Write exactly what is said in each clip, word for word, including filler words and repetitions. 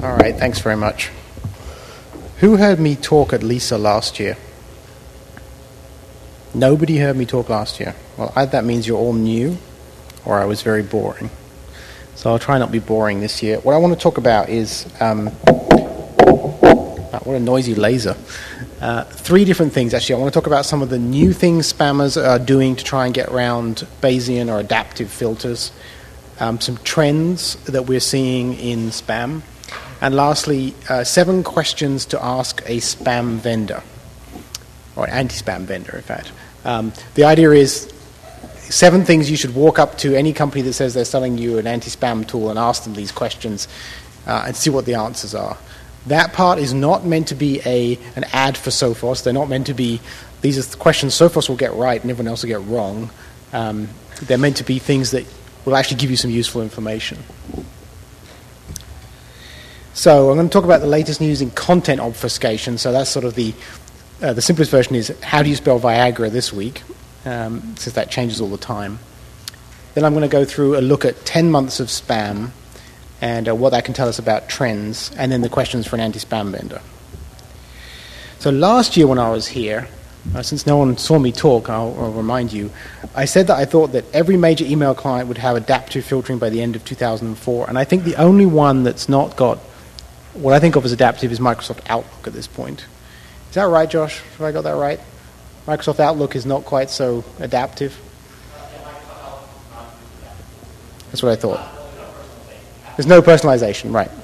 All right, thanks very much. Who heard me talk at Lisa last year? Nobody heard me talk last year. Well, either that means you're all new, or I was very boring. So I'll try not to be boring this year. What I want to talk about is, um, oh, what a noisy laser. Uh, three different things, actually. I want to talk about some of the new things spammers are doing to try and get around Bayesian or adaptive filters, um, some trends that we're seeing in spam, and lastly, uh, seven questions to ask a spam vendor, or anti-spam vendor, in fact. Um, the idea is seven things you should walk up to any company that says they're selling you an anti-spam tool and ask them these questions uh, and see what the answers are. That part is not meant to be a an ad for Sophos. They're not meant to be, these are the questions Sophos will get right and everyone else will get wrong. Um, they're meant to be things that will actually give you some useful information. So I'm going to talk about the latest news in content obfuscation. So that's sort of the, uh, the simplest version is how do you spell Viagra this week, um, since that changes all the time. Then I'm going to go through a look at ten months of spam, and uh, what that can tell us about trends, and then the questions for an anti-spam vendor. So last year when I was here, uh, since no one saw me talk, I'll, I'll remind you, I said that I thought that every major email client would have adaptive filtering by the end of two thousand four, and I think the only one that's not got what I think of as adaptive is Microsoft Outlook at this point. Is that right, Josh? Have I got that right? Microsoft Outlook is not quite so adaptive? That's what I thought. There's no personalization, right.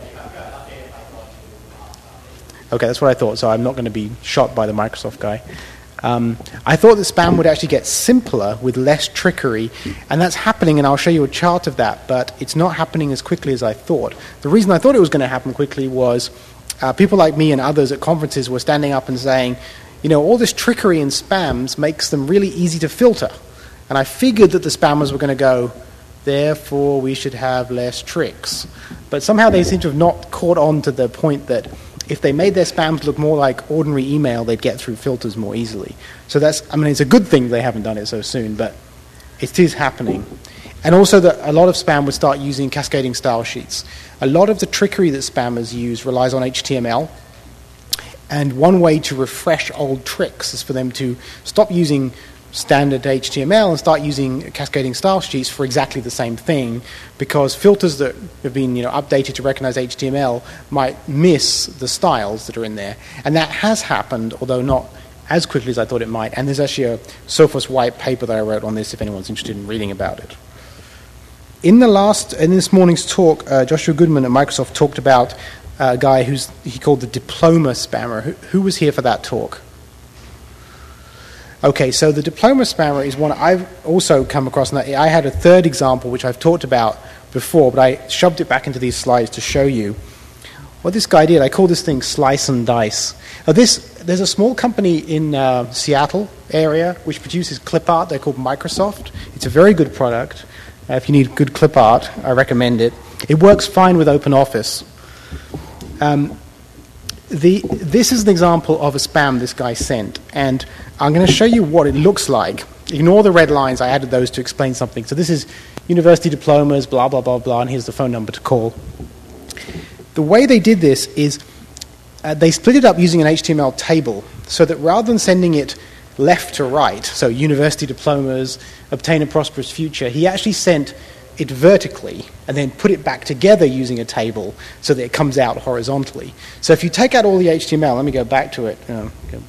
Okay, that's what I thought, so I'm not going to be shot by the Microsoft guy. Um, I thought that spam would actually get simpler with less trickery, and that's happening, and I'll show you a chart of that, but it's not happening as quickly as I thought. The reason I thought it was going to happen quickly was uh, people like me and others at conferences were standing up and saying, you know, all this trickery in spams makes them really easy to filter. And I figured that the spammers were going to go, therefore we should have less tricks. But somehow they seem to have not caught on to the point that if they made their spams look more like ordinary email, they'd get through filters more easily. So that's, I mean, it's a good thing they haven't done it so soon, but it is happening. And also that a lot of spam would start using cascading style sheets. A lot of the trickery that spammers use relies on H T M L. And one way to refresh old tricks is for them to stop using standard H T M L and start using cascading style sheets for exactly the same thing, because filters that have been, you know, updated to recognize H T M L might miss the styles that are in there. And that has happened, although not as quickly as I thought it might. And there's actually a Sophos white paper that I wrote on this if anyone's interested in reading about it. In the last, in this morning's talk, uh, Joshua Goodman at Microsoft talked about a guy who's he called the diploma spammer. Who, who was here for that talk? Okay, so the diploma spammer is one I've also come across. And I had a third example, which I've talked about before, but I shoved it back into these slides to show you what this guy did. I call this thing slice and dice. Now this, there's a small company in uh, Seattle area which produces clip art. They're called Microsoft. It's a very good product. Uh, if you need good clip art, I recommend it. It works fine with OpenOffice. Um, The, this is an example of a spam this guy sent, and I'm going to show you what it looks like. Ignore the red lines, I added those to explain something. So this is university diplomas, blah, blah, blah, blah, and here's the phone number to call. The way they did this is uh, they split it up using an H T M L table, so that rather than sending it left to right, so university diplomas, obtain a prosperous future, he actually sent it vertically and then put it back together using a table so that it comes out horizontally. So if you take out all the H T M L, let me go back to it. Oh, okay.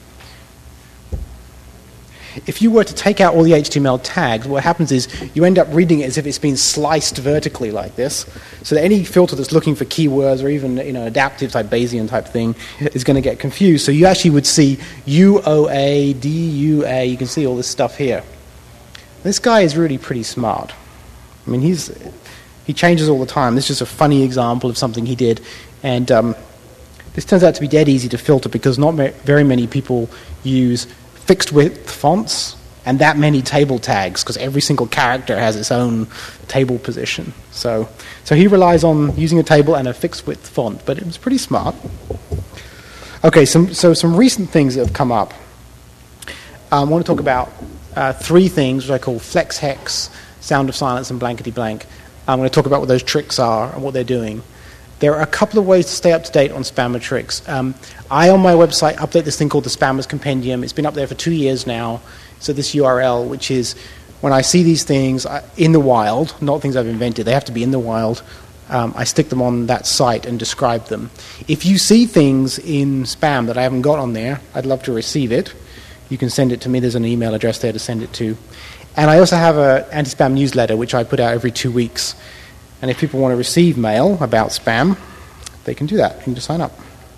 If you were to take out all the H T M L tags, what happens is you end up reading it as if it's been sliced vertically like this, so that any filter that's looking for keywords or even, you know, adaptive type Bayesian type thing is going to get confused. So you actually would see U O A, D U A, you can see all this stuff here. This guy is really pretty smart. I mean, he's he changes all the time. This is just a funny example of something he did. And um, this turns out to be dead easy to filter because not ma- very many people use fixed width fonts and that many table tags, because every single character has its own table position. So, so he relies on using a table and a fixed width font, but it was pretty smart. Okay, some, so some recent things that have come up. Um, I want to talk about uh, three things, which I call flex hex, sound of silence, and blankety blank. I'm going to talk about what those tricks are and what they're doing. There are a couple of ways to stay up to date on spammer tricks. Um, I, on my website, update this thing called the Spammers Compendium. It's been up there for two years now. So this U R L, which is when I see these things in the wild, not things I've invented, they have to be in the wild, um, I stick them on that site and describe them. If you see things in spam that I haven't got on there, I'd love to receive it. You can send it to me. There's an email address there to send it to. And I also have an anti-spam newsletter, which I put out every two weeks. And if people want to receive mail about spam, they can do that. They can just sign up.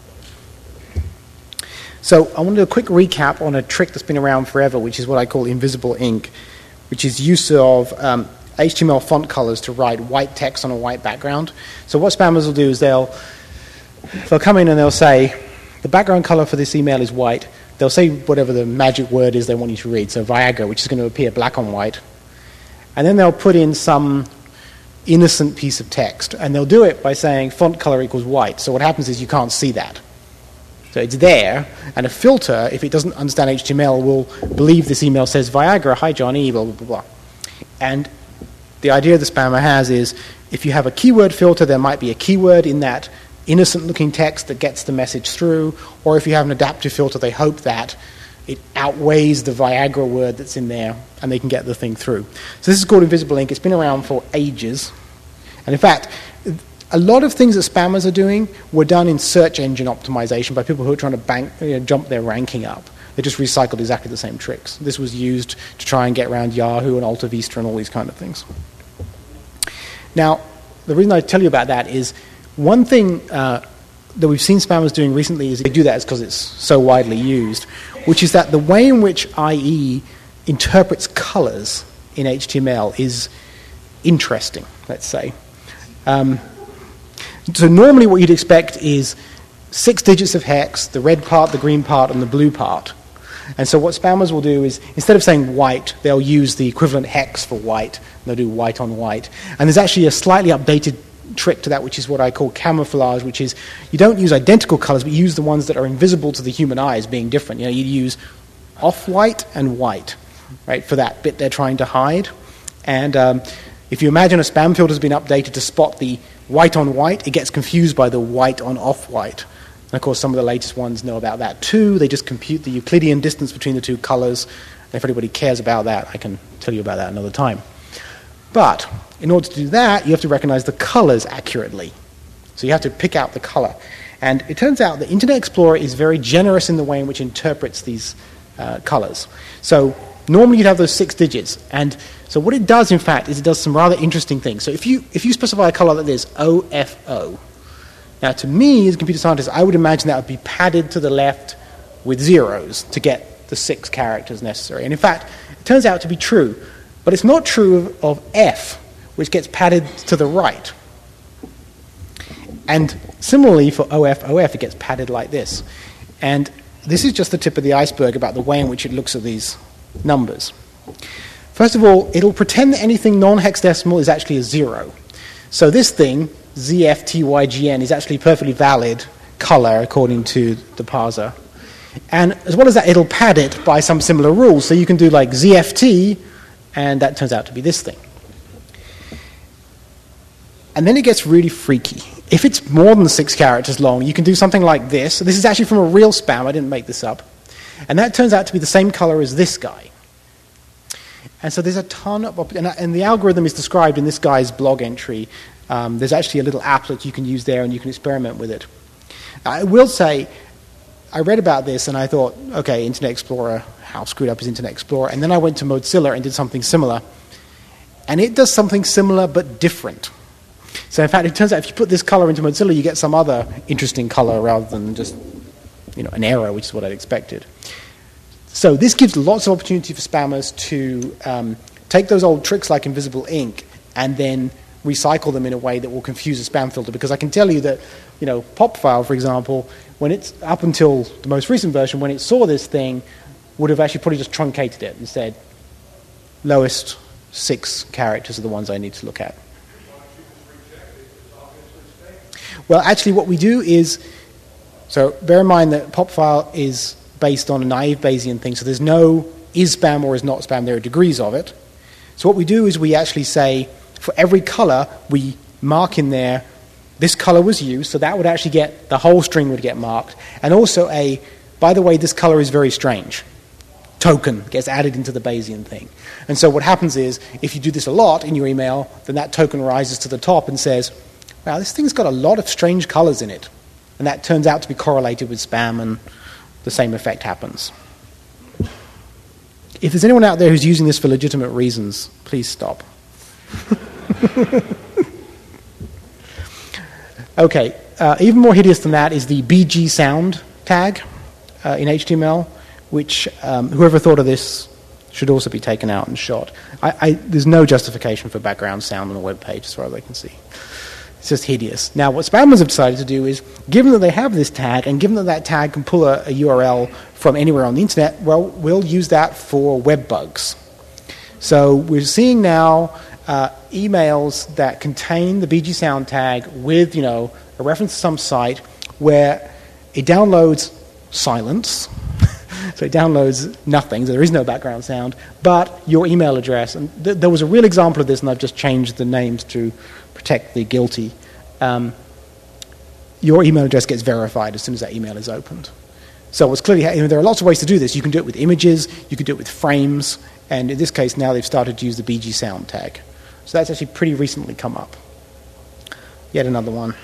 So I want to do a quick recap on a trick that's been around forever, which is what I call invisible ink, which is use of um, H T M L font colors to write white text on a white background. So what spammers will do is they'll, they'll come in and they'll say, the background color for this email is white. They'll say whatever the magic word is they want you to read, so Viagra, which is going to appear black on white. And then they'll put in some innocent piece of text, and they'll do it by saying font color equals white. So what happens is you can't see that. So it's there, and a filter, if it doesn't understand H T M L, will believe this email says Viagra, hi Johnny, blah, blah, blah, blah. And the idea the spammer has is if you have a keyword filter, there might be a keyword in that innocent-looking text that gets the message through, or if you have an adaptive filter, they hope that it outweighs the Viagra word that's in there, and they can get the thing through. So this is called invisible ink. It's been around for ages. And in fact, a lot of things that spammers are doing were done in search engine optimization by people who are trying to bank, you know, jump their ranking up. They just recycled exactly the same tricks. This was used to try and get around Yahoo and Alta Vista and all these kind of things. Now, the reason I tell you about that is one thing uh, that we've seen spammers doing recently is they do that because it's so widely used, which is that the way in which I E interprets colors in H T M L is interesting, let's say. Um, so normally what you'd expect is six digits of hex, the red part, the green part, and the blue part. And so what spammers will do is, instead of saying white, they'll use the equivalent hex for white, and they'll do white on white. And there's actually a slightly updated trick to that, which is what I call camouflage, which is you don't use identical colors, but you use the ones that are invisible to the human eye as being different. You know, you use off-white and white, right, for that bit they're trying to hide. And um, if you imagine a spam filter has been updated to spot the white on white, it gets confused by the white on off-white. And of course, some of the latest ones know about that too. They just compute the Euclidean distance between the two colors. And if anybody cares about that, I can tell you about that another time. But in order to do that, you have to recognize the colors accurately. So you have to pick out the color. And it turns out that Internet Explorer is very generous in the way in which it interprets these uh, colors. So normally you'd have those six digits. And so what it does, in fact, is it does some rather interesting things. So if you, if you specify a color like this, O F O, now to me, as a computer scientist, I would imagine that would be padded to the left with zeros to get the six characters necessary. And in fact, it turns out to be true. But it's not true of, of F, which gets padded to the right. And similarly for O F O F, it gets padded like this. And this is just the tip of the iceberg about the way in which it looks at these numbers. First of all, it'll pretend that anything non-hexadecimal is actually a zero. So this thing, Z F T Y G N, is actually perfectly valid color according to the parser. And as well as that, it'll pad it by some similar rules. So you can do like Z F T, and that turns out to be this thing. And then it gets really freaky. If it's more than six characters long, you can do something like this. So this is actually from a real spam. I didn't make this up. And that turns out to be the same color as this guy. And so there's a ton of... And, and the algorithm is described in this guy's blog entry. Um, there's actually a little app that you can use there, and you can experiment with it. I will say, I read about this, and I thought, okay, Internet Explorer, how screwed up is Internet Explorer? And then I went to Mozilla and did something similar. And it does something similar but different. So in fact, it turns out if you put this color into Mozilla, you get some other interesting color rather than just, you know, an error, which is what I'd expected. So this gives lots of opportunity for spammers to um, take those old tricks like invisible ink and then recycle them in a way that will confuse a spam filter. Because I can tell you that, you know, PopFile, for example, when it's up until the most recent version, when it saw this thing, would have actually probably just truncated it and said, lowest six characters are the ones I need to look at. Well, actually what we do is, so bear in mind that PopFile is based on a naive Bayesian thing, so there's no is spam or is not spam, there are degrees of it. So what we do is we actually say, for every color, we mark in there this color was used, so that would actually get, the whole string would get marked, and also a, by the way, this color is very strange. Token gets added into the Bayesian thing. And so what happens is, if you do this a lot in your email, then that token rises to the top and says, wow, this thing's got a lot of strange colors in it. And that turns out to be correlated with spam, and the same effect happens. If there's anyone out there who's using this for legitimate reasons, please stop. Okay, uh, even more hideous than that is the B G sound tag uh, in H T M L, which um, whoever thought of this should also be taken out and shot. I, I, there's no justification for background sound on a web page as far as I can see. It's just hideous. Now, what spammers have decided to do is, given that they have this tag, and given that that tag can pull a, a U R L from anywhere on the internet, well, we'll use that for web bugs. So we're seeing now uh, emails that contain the B G sound tag with, you know, a reference to some site where it downloads silence. So it downloads nothing, so there is no background sound, but your email address. And th- there was a real example of this, and I've just changed the names to protect the guilty. Um, your email address gets verified as soon as that email is opened. So it's clearly, you know, there are lots of ways to do this. You can do it with images, you can do it with frames, and in this case now they've started to use the B G sound tag. So that's actually pretty recently come up. Yet another one.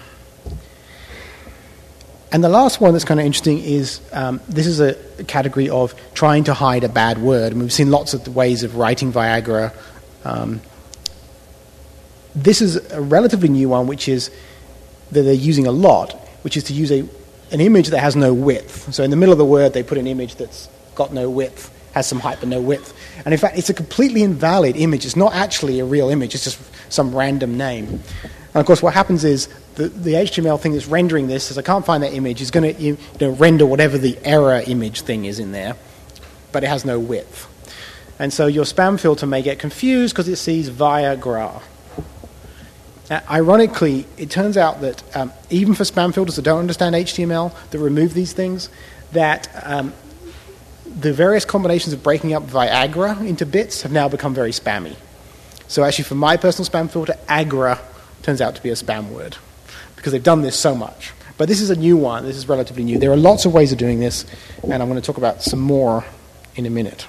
And the last one that's kind of interesting is, um, this is a category of trying to hide a bad word. And we've seen lots of ways of writing Viagra. Um, this is a relatively new one, which is that they're using a lot, which is to use a, an image that has no width. So in the middle of the word, they put an image that's got no width, has some height but no width. And in fact, it's a completely invalid image. It's not actually a real image. It's just some random name. And of course, what happens is the, the H T M L thing that's rendering this says, I can't find that image. It's going to you know, render whatever the error image thing is in there, but it has no width. And so your spam filter may get confused because it sees Viagra. Now, ironically, it turns out that um, even for spam filters that don't understand H T M L, that remove these things, that um, the various combinations of breaking up Viagra into bits have now become very spammy. So actually, for my personal spam filter, agra turns out to be a spam word because they've done this so much. But this is a new one. This is relatively new. There are lots of ways of doing this, and I'm going to talk about some more in a minute.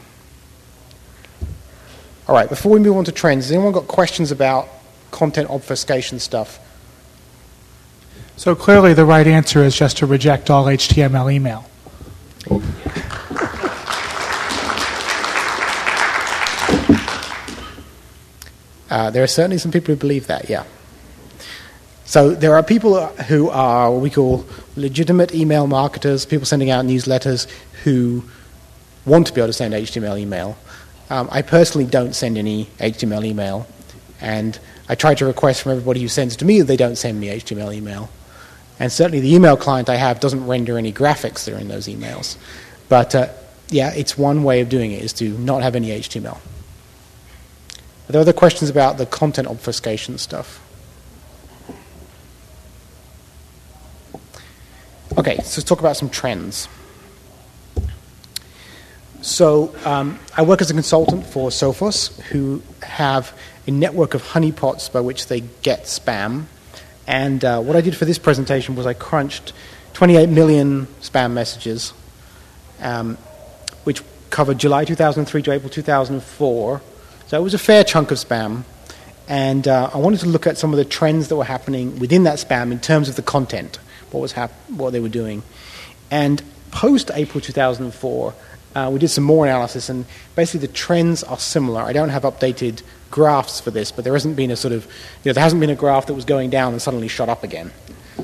All right, before we move on to trends, has anyone got questions about content obfuscation stuff? So clearly the right answer is just to reject all H T M L email. Uh, there are certainly some people who believe that, yeah. So there are people who are what we call legitimate email marketers, people sending out newsletters who want to be able to send H T M L email. Um, I personally don't send any H T M L email, and I try to request from everybody who sends to me that they don't send me H T M L email. And certainly the email client I have doesn't render any graphics that are in those emails. But uh, yeah, it's one way of doing it, is to not have any H T M L. Are there other questions about the content obfuscation stuff? Okay, so let's talk about some trends. So um, I work as a consultant for Sophos, who have a network of honeypots by which they get spam. And uh, what I did for this presentation was I crunched twenty-eight million spam messages, um, which covered July two thousand three to April two thousand four. So it was a fair chunk of spam. And uh, I wanted to look at some of the trends that were happening within that spam in terms of the content, what was hap- what they were doing. And post-April two thousand four, uh, we did some more analysis, and basically the trends are similar. I don't have updated graphs for this, but there hasn't been a sort of, you know, there hasn't been a graph that was going down and suddenly shot up again.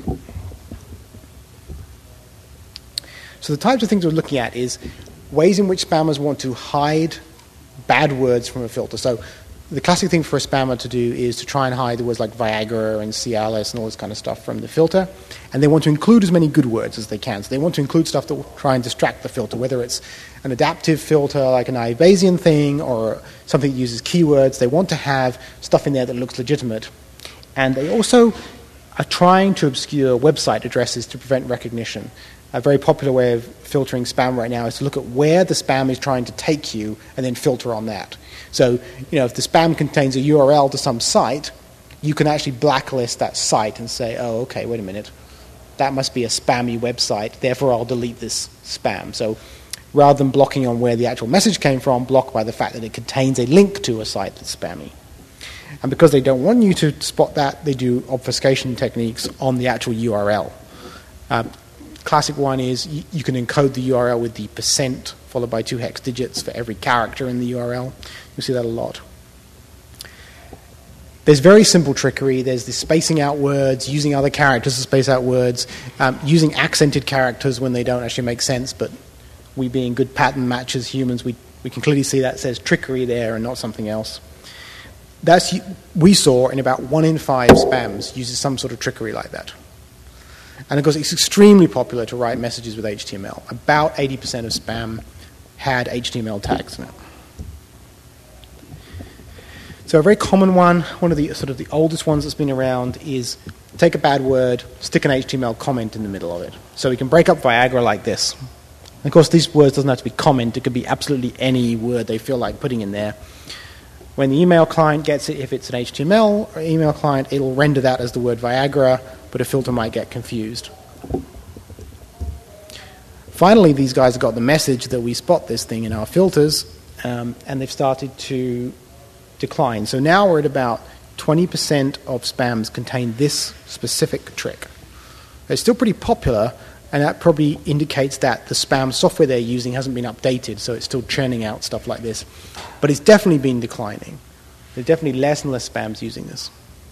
So the types of things we're looking at is ways in which spammers want to hide bad words from a filter. So the classic thing for a spammer to do is to try and hide the words like Viagra and Cialis and all this kind of stuff from the filter. And they want to include as many good words as they can. So they want to include stuff that will try and distract the filter, whether it's an adaptive filter like an Bayesian thing or something that uses keywords. They want to have stuff in there that looks legitimate. And they also are trying to obscure website addresses to prevent recognition. A very popular way of filtering spam right now is to look at where the spam is trying to take you and then filter on that. So, you know, if the spam contains a U R L to some site, you can actually blacklist that site and say, oh, okay, wait a minute, that must be a spammy website, therefore I'll delete this spam. So rather than blocking on where the actual message came from, block by the fact that it contains a link to a site that's spammy. And because they don't want you to spot that, they do obfuscation techniques on the actual U R L. Uh, classic one is you, you can encode the U R L with the percent followed by two hex digits for every character in the U R L. You'll see that a lot. There's very simple trickery. There's the spacing out words, using other characters to space out words, um, using accented characters when they don't actually make sense, but we being good pattern matchers humans, we, we can clearly see that says trickery there and not something else. That's, we saw in about one in five spams uses some sort of trickery like that. And of course, it's extremely popular to write messages with H T M L. About eighty percent of spam had H T M L tags in it. So a very common one, one of the sort of the oldest ones that's been around, is take a bad word, stick an H T M L comment in the middle of it. So we can break up Viagra like this. And of course, these words doesn't have to be comment. It could be absolutely any word they feel like putting in there. When the email client gets it, if it's an H T M L or email client, it'll render that as the word Viagra, but a filter might get confused. Finally, these guys have got the message that we spot this thing in our filters, um, and they've started to decline. So now we're at about twenty percent of spams contain this specific trick. It's still pretty popular, and that probably indicates that the spam software they're using hasn't been updated, so it's still churning out stuff like this. But it's definitely been declining. There's definitely less and less spams using this.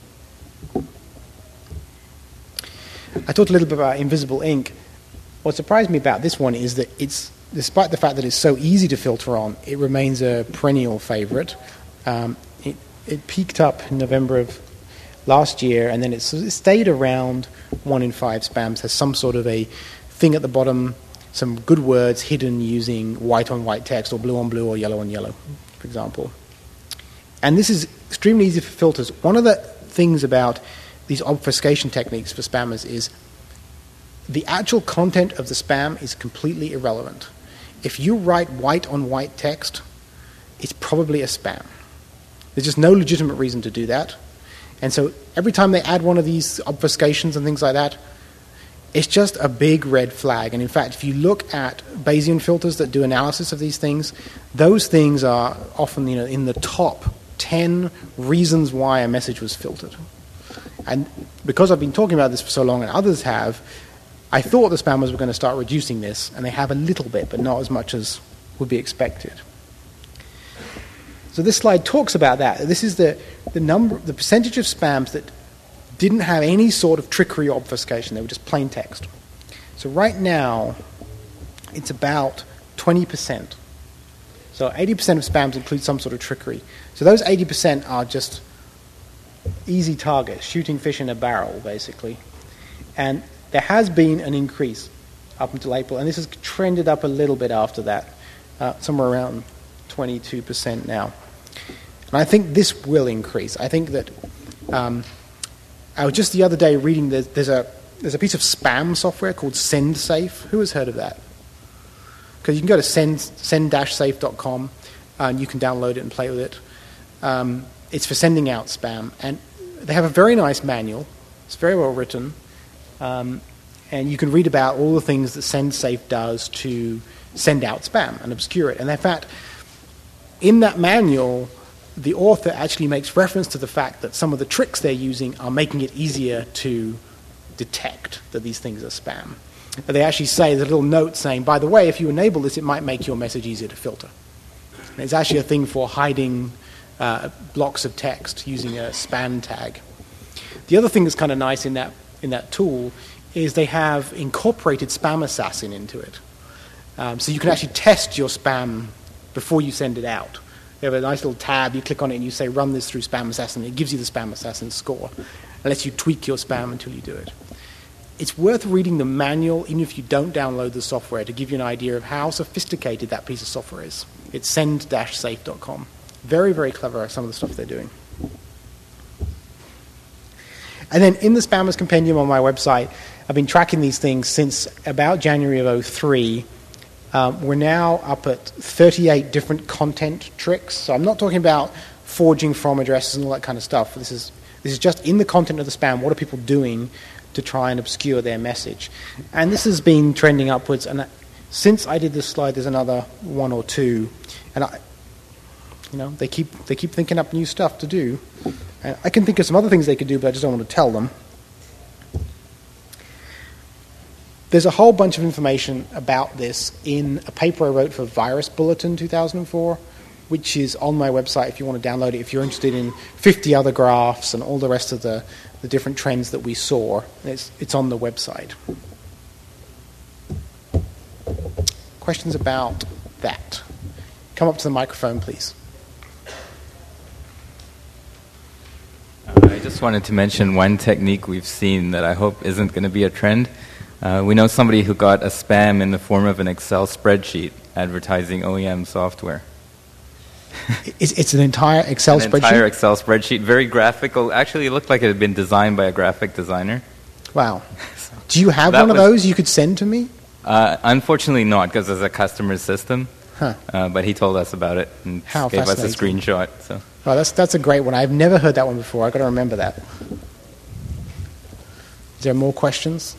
I talked a little bit about Invisible Ink. What surprised me about this one is that it's, despite the fact that it's so easy to filter on, it remains a perennial favorite. Um, it, it peaked up in November of last year, and then it's, it stayed around one in five spams. Has some sort of a thing at the bottom, some good words hidden using white on white text, or blue on blue, or yellow on yellow, for example. And this is extremely easy for filters. One of the things about these obfuscation techniques for spammers is the actual content of the spam is completely irrelevant. If you write white on white text, it's probably a spam. There's just no legitimate reason to do that. And so every time they add one of these obfuscations and things like that, it's just a big red flag. And in fact, if you look at Bayesian filters that do analysis of these things, those things are often, you know, in the top ten reasons why a message was filtered. And because I've been talking about this for so long and others have, I thought the spammers were going to start reducing this, and they have a little bit, but not as much as would be expected. So this slide talks about that. This is the, the number, the percentage of spams that didn't have any sort of trickery or obfuscation. They were just plain text. So right now, it's about twenty percent. So eighty percent of spams include some sort of trickery. So those eighty percent are just easy targets, shooting fish in a barrel, basically. And there has been an increase up until April, and this has trended up a little bit after that, uh, somewhere around twenty-two percent now. And I think this will increase. I think that um, I was just the other day reading there's, there's a there's a piece of spam software called SendSafe. Who has heard of that? Because you can go to send send dash safe dot com and you can download it and play with it. Um, it's for sending out spam, and they have a very nice manual. It's very well written, um, and you can read about all the things that SendSafe does to send out spam and obscure it. And in fact, in that manual, the author actually makes reference to the fact that some of the tricks they're using are making it easier to detect that these things are spam. But they actually say, there's a little note saying, by the way, if you enable this, it might make your message easier to filter. And it's actually a thing for hiding uh, blocks of text using a span tag. The other thing that's kind of nice in that, in that tool is they have incorporated Spam Assassin into it. Um, so you can actually test your spam before you send it out. You have a nice little tab, you click on it and you say run this through Spam Assassin. It gives you the Spam Assassin score. It lets you tweak your spam until you do it. It's worth reading the manual, even if you don't download the software, to give you an idea of how sophisticated that piece of software is. It's send dash safe dot com. Very, very clever, some of the stuff they're doing. And then in the Spammers Compendium on my website, I've been tracking these things since about January of oh three. Um, we're now up at thirty-eight different content tricks. So I'm not talking about forging from addresses and all that kind of stuff. This is This is just in the content of the spam. What are people doing to try and obscure their message? And this has been trending upwards. And since I did this slide, there's another one or two. And I, you know, they keep they keep thinking up new stuff to do. And I can think of some other things they could do, but I just don't want to tell them. There's a whole bunch of information about this in a paper I wrote for Virus Bulletin two thousand four, which is on my website if you want to download it, if you're interested in fifty other graphs and all the rest of the, the different trends that we saw. It's, it's on the website. Questions about that? Come up to the microphone, please. Uh, I just wanted to mention one technique we've seen that I hope isn't going to be a trend. Uh, we know somebody who got a spam in the form of an Excel spreadsheet advertising O E M software. It's, it's an entire Excel an spreadsheet? An entire Excel spreadsheet, very graphical. Actually, it looked like it had been designed by a graphic designer. Wow. Do you have that one of was, those you could send to me? Uh, unfortunately not, because there's a customer system. Huh. Uh, but he told us about it and How gave us a fascinating. screenshot. So. Oh, that's, that's a great one. I've never heard that one before. I've got to remember that. Is there more questions?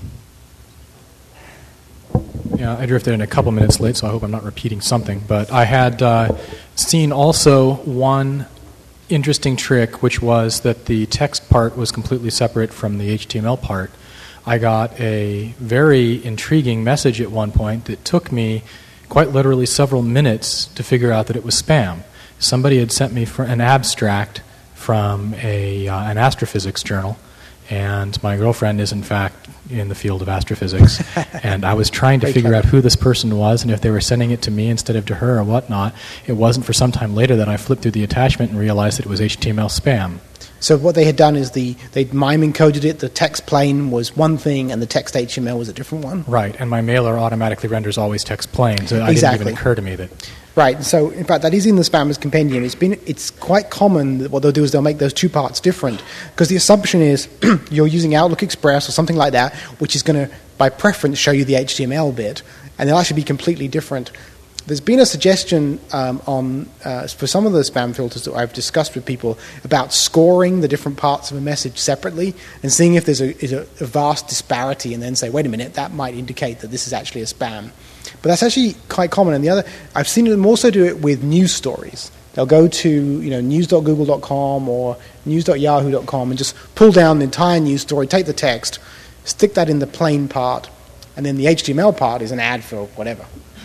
Yeah, I drifted in a couple minutes late, so I hope I'm not repeating something. But I had uh, seen also one interesting trick, which was that the text part was completely separate from the H T M L part. I got a very intriguing message at one point that took me quite literally several minutes to figure out that it was spam. Somebody had sent me for an abstract from a uh, an astrophysics journal, and my girlfriend is in fact in the field of astrophysics, and I was trying to figure out who this person was and if they were sending it to me instead of to her or whatnot. It wasn't for some time later that I flipped through the attachment and realized that it was H T M L spam. So what they had done is the they'd mime encoded it, the text plain was one thing and the text H T M L was a different one? Right, and my mailer automatically renders always text plain, so it Exactly. didn't even occur to me that... Right, so in fact that is in the Spammers Compendium. It's been it's quite common that what they'll do is they'll make those two parts different, because the assumption is you're using Outlook Express or something like that, which is going to, by preference, show you the H T M L bit, and they'll actually be completely different. There's been a suggestion um, on uh, for some of the spam filters that I've discussed with people about scoring the different parts of a message separately and seeing if there's a, is a, a vast disparity, and then say, wait a minute, that might indicate that this is actually a spam. But that's actually quite common. And the other, I've seen them also do it with news stories. They'll go to you know news dot google dot com or news dot yahoo dot com and just pull down the entire news story, take the text, stick that in the plain part, and then the H T M L part is an ad for whatever.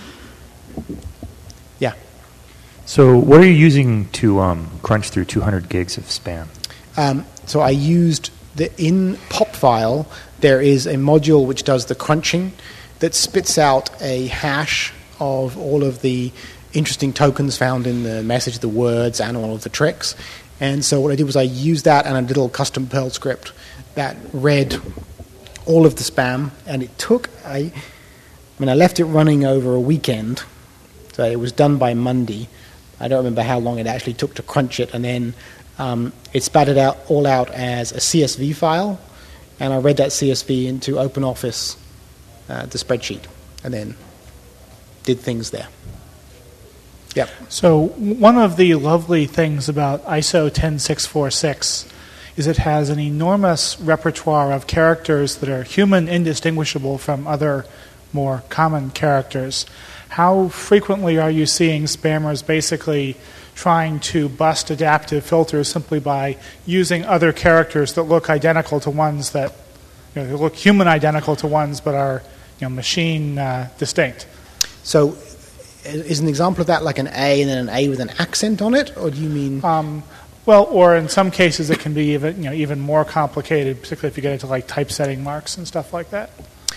Yeah. So what are you using to um, crunch through two hundred gigs of spam? Um, so I used the in PopFile. There is a module which does the crunching that spits out a hash of all of the interesting tokens found in the message, the words, and all of the tricks. And so what I did was I used that and a little custom Perl script that read all of the spam, and it took a. I mean, I left it running over a weekend. So it was done by Monday. I don't remember how long it actually took to crunch it, and then um, it spat it out all out as a C S V file, and I read that C S V into OpenOffice, uh, the spreadsheet, and then did things there. Yep. So one of the lovely things about I S O ten six forty-six is it has an enormous repertoire of characters that are human indistinguishable from other more common characters. How frequently are you seeing spammers basically trying to bust adaptive filters simply by using other characters that look identical to ones that, you know, they look human identical to ones but are, you know, machine uh, distinct? So is an example of that like an A and then an A with an accent on it, or do you mean? Um, well, or in some cases it can be even, you know, even more complicated, particularly if you get into like typesetting marks and stuff like that.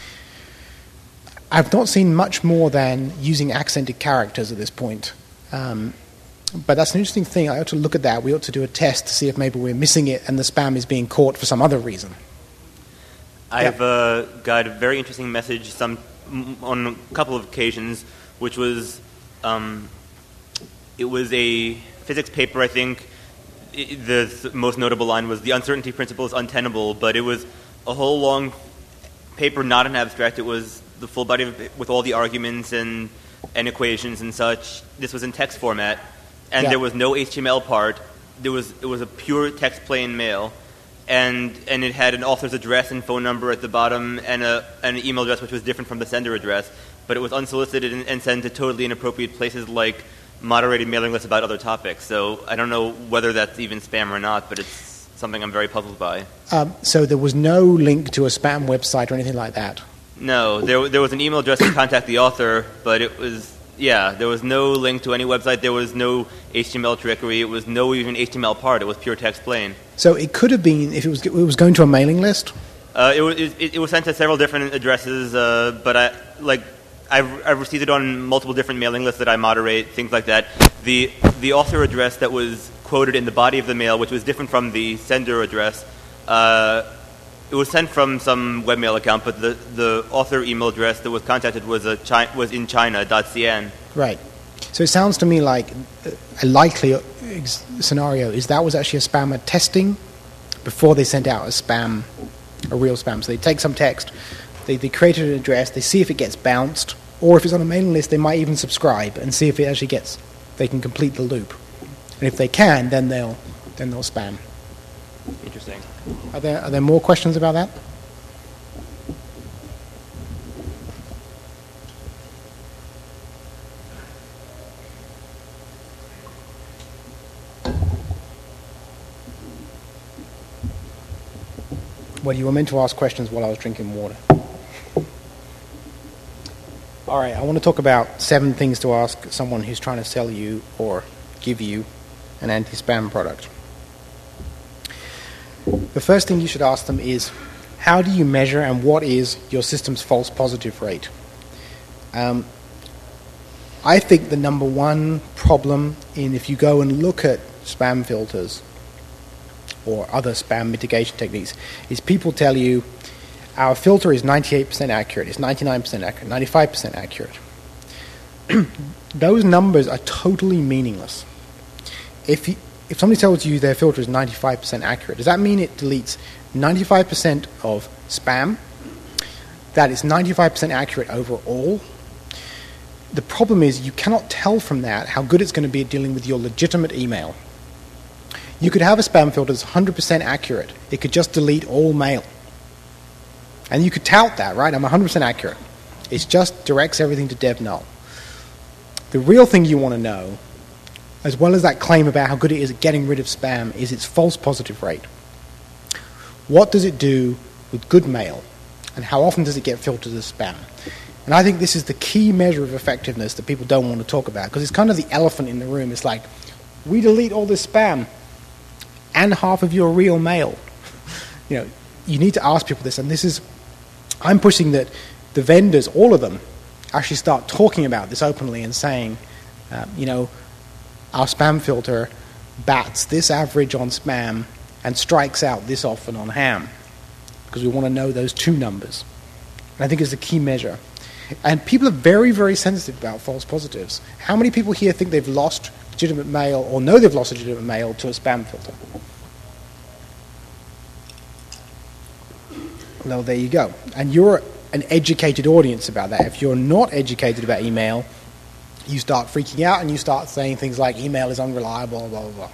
I've not seen much more than using accented characters at this point. Um, but that's an interesting thing. I ought to look at that. We ought to do a test to see if maybe we're missing it and the spam is being caught for some other reason. I've yeah. uh, got a very interesting message some on a couple of occasions, which was um, it was a physics paper, I think. It, the most notable line was the uncertainty principle is untenable, but it was a whole long paper, not an abstract. It was the full body of it with all the arguments and, and equations and such. This was in text format, and yeah. there was no H T M L part. There was it was a pure text plain mail, and and it had an author's address and phone number at the bottom, and a and an email address which was different from the sender address. But it was unsolicited and, and sent to totally inappropriate places like moderated mailing lists about other topics. So I don't know whether that's even spam or not, but it's something I'm very puzzled by. Um, so there was no link to a spam website or anything like that? No, there there was an email address to contact the author, but it was, yeah, there was no link to any website. There was no H T M L trickery. It was no even H T M L part. It was pure text plain. So it could have been, if it was, it was going to a mailing list? Uh, it, was, it, it was sent to several different addresses, uh, but I, like, I've, I've received it on multiple different mailing lists that I moderate, things like that. The, the author address that was quoted in the body of the mail, which was different from the sender address, uh, it was sent from some webmail account, but the, the author email address that was contacted was a chi- was in China dot C N. Right. So it sounds to me like a likely ex- scenario is that was actually a spammer testing before they sent out a spam, a real spam. So they take some text, they, they create an address, they see if it gets bounced, or if it's on a mailing list, they might even subscribe and see if it actually gets, they can complete the loop. And if they can, then they'll then they'll spam. Interesting. Are there are there more questions about that? Well, you were meant to ask questions while I was drinking water. All right, I want to talk about seven things to ask someone who's trying to sell you or give you an anti-spam product. The first thing you should ask them is, how do you measure and what is your system's false positive rate? Um, I think the number one problem in if you go and look at spam filters or other spam mitigation techniques is people tell you our filter is ninety-eight percent accurate, it's ninety-nine percent accurate, ninety-five percent accurate. Those numbers are totally meaningless. If you, if somebody tells you their filter is ninety-five percent accurate, does that mean it deletes ninety-five percent of spam? That is ninety-five percent accurate overall? The problem is you cannot tell from that how good it's going to be at dealing with your legitimate email. You could have a spam filter that's one hundred percent accurate. It could just delete all mail. And you could tout that, right? I'm one hundred percent accurate. It just directs everything to dev null. The real thing you want to know, as well as that claim about how good it is at getting rid of spam, is its false positive rate. What does it do with good mail? And how often does it get filtered as spam? And I think this is the key measure of effectiveness that people don't want to talk about, because it's kind of the elephant in the room. It's like, we delete all this spam and half of your real mail. You know, you need to ask people this, and this is, I'm pushing that the vendors, all of them, actually start talking about this openly and saying, um, you know, our spam filter bats this average on spam and strikes out this often on ham, because we want to know those two numbers. And I think it's a key measure. And people are very, very sensitive about false positives. How many people here think they've lost legitimate mail or know they've lost legitimate mail to a spam filter? Well, there you go. And you're an educated audience about that. If you're not educated about email, you start freaking out and you start saying things like email is unreliable, blah, blah, blah.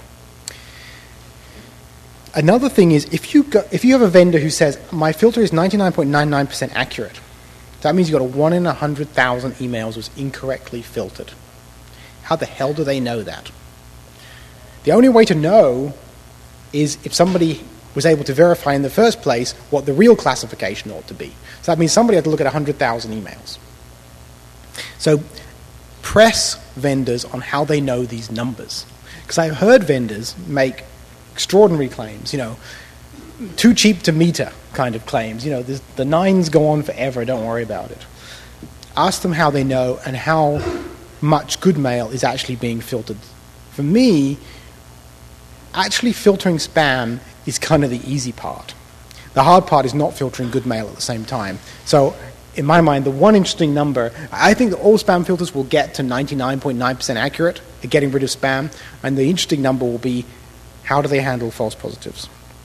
Another thing is, if you go, if you have a vendor who says, my filter is ninety-nine point nine nine percent accurate, that means you've got a one in one hundred thousand emails was incorrectly filtered. How the hell do they know that? The only way to know is if somebody was able to verify in the first place what the real classification ought to be. So that means somebody had to look at one hundred thousand emails. So press vendors on how they know these numbers. Because I've heard vendors make extraordinary claims, you know, too cheap to meter kind of claims. You know, the nines go on forever, don't worry about it. Ask them how they know and how much good mail is actually being filtered. For me, actually filtering spam is kind of the easy part. The hard part is not filtering good mail at the same time. So in my mind, the one interesting number, I think that all spam filters will get to ninety-nine point nine percent accurate at getting rid of spam, and the interesting number will be how do they handle false positives?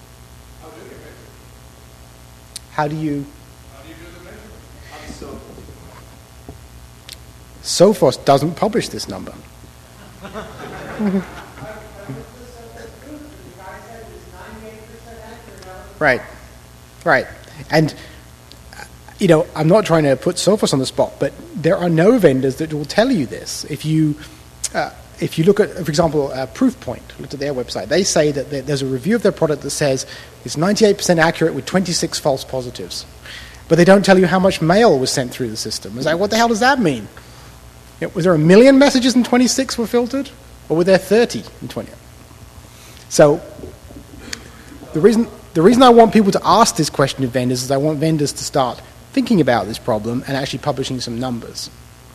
How do you... How do you do the measurement? Sophos doesn't publish this number. Right, right. And, uh, you know, I'm not trying to put Sophos on the spot, but there are no vendors that will tell you this. If you, uh, if you look at, for example, uh, Proofpoint, look at their website, they say that there- there's a review of their product that says it's ninety-eight percent accurate with twenty-six false positives. But they don't tell you how much mail was sent through the system. It's like, what the hell does that mean? You know, was there a million messages and twenty-six were filtered? Or were there thirty and twenty? So the reason, the reason I want people to ask this question of vendors is I want vendors to start thinking about this problem and actually publishing some numbers.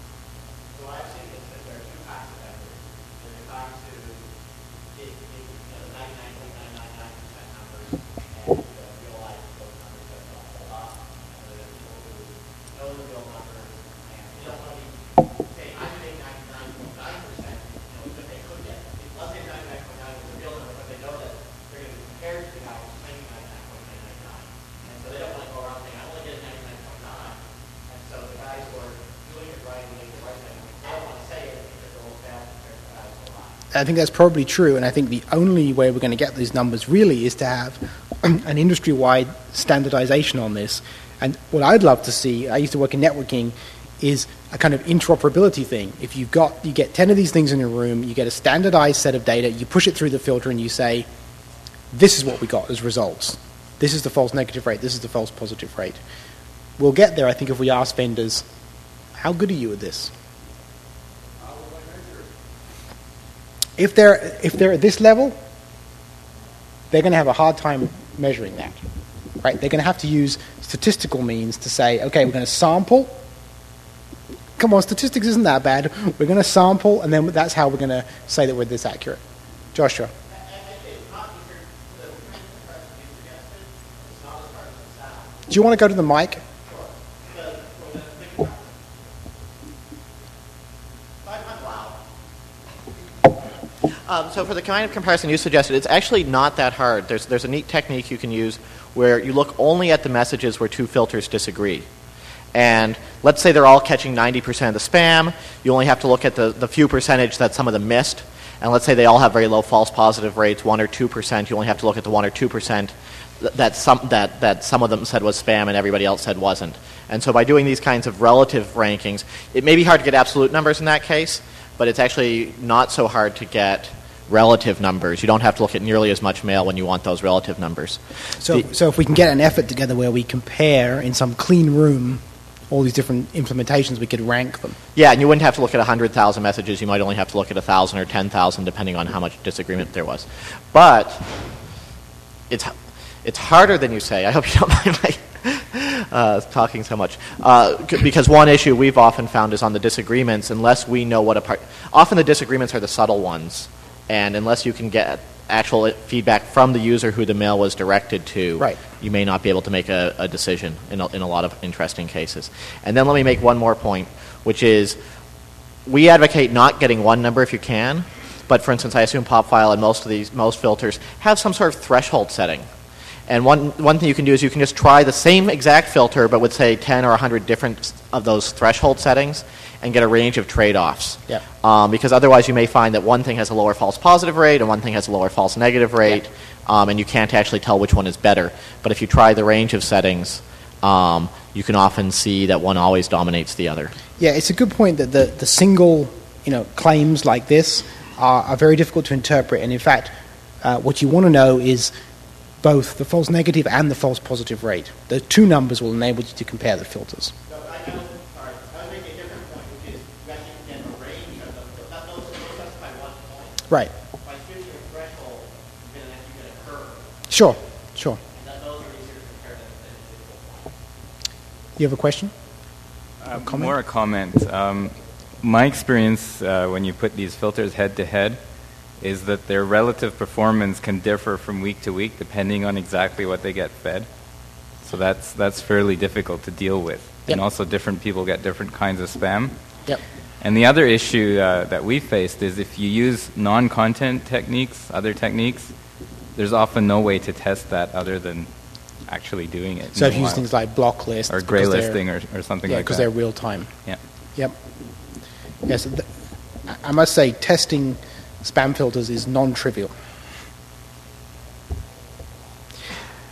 I think that's probably true, and I think the only way we're going to get these numbers really is to have an industry-wide standardization on this. And what I'd love to see, I used to work in networking, is a kind of interoperability thing. If you've got, you get ten of these things in a room, you get a standardized set of data, you push it through the filter and you say, this is what we got as results. This is the false negative rate, this is the false positive rate. We'll get there, I think, if we ask vendors, how good are you at this? If they're, if they're at this level, they're going to have a hard time measuring that. Right? They're going to have to use statistical means to say, okay, we're going to sample. Come on, statistics isn't that bad. We're going to sample, and then that's how we're going to say that we're this accurate. Joshua. Do you want to go to the mic? Um, so for the kind of comparison you suggested, it's actually not that hard. There's, there's a neat technique you can use where you look only at the messages where two filters disagree. And let's say they're all catching ninety percent of the spam. You only have to look at the, the few percentage that some of them missed. And let's say they all have very low false positive rates, one or two percent. You only have to look at the one or two percent that some, that, that some of them said was spam and everybody else said wasn't. And so by doing these kinds of relative rankings, it may be hard to get absolute numbers in that case, but it's actually not so hard to get relative numbers. You don't have to look at nearly as much mail when you want those relative numbers. So, the, so if we can get an effort together where we compare in some clean room all these different implementations, we could rank them. Yeah, and you wouldn't have to look at one hundred thousand messages. You might only have to look at one thousand or ten thousand, depending on how much disagreement there was. But it's it's harder than you say. I hope you don't mind my uh, talking so much. Uh, c- because one issue we've often found is on the disagreements, unless we know what a part... Often the disagreements are the subtle ones. And unless you can get actual feedback from the user who the mail was directed to, right. you may not be able to make a, a decision in a, in a lot of interesting cases. And then let me make one more point, which is we advocate not getting one number if you can, but for instance, I assume PopFile and most of these, most filters have some sort of threshold setting. And one, one thing you can do is you can just try the same exact filter, but with, say, ten or one hundred different of those threshold settings, and get a range of trade-offs. Yep. Um, because otherwise you may find that one thing has a lower false positive rate and one thing has a lower false negative rate, yep. um, and you can't actually tell which one is better. But if you try the range of settings, um, you can often see that one always dominates the other. Yeah, it's a good point that the, the single you know, claims like this are, are very difficult to interpret. And in fact, uh, what you want to know is both the false negative and the false positive rate. The two numbers will enable you to compare the filters. Right. By switching a threshold, you can actually get a curve. Sure, sure. And that those are easier to compare than individual points. You have a question? Uh, A comment? more a comment. Um, my experience uh, when you put these filters head to head is that their relative performance can differ from week to week depending on exactly what they get fed. So that's that's fairly difficult to deal with. Yep. And also different people get different kinds of spam. Yep. And the other issue uh, that we faced is if you use non-content techniques, other techniques, there's often no way to test that other than actually doing it. So in if the you use wild. things like block lists. Or gray because they're- listing or, or something Yeah, like because that. they're real time. Yeah. Yep. Yes, th- I must say testing spam filters is non-trivial.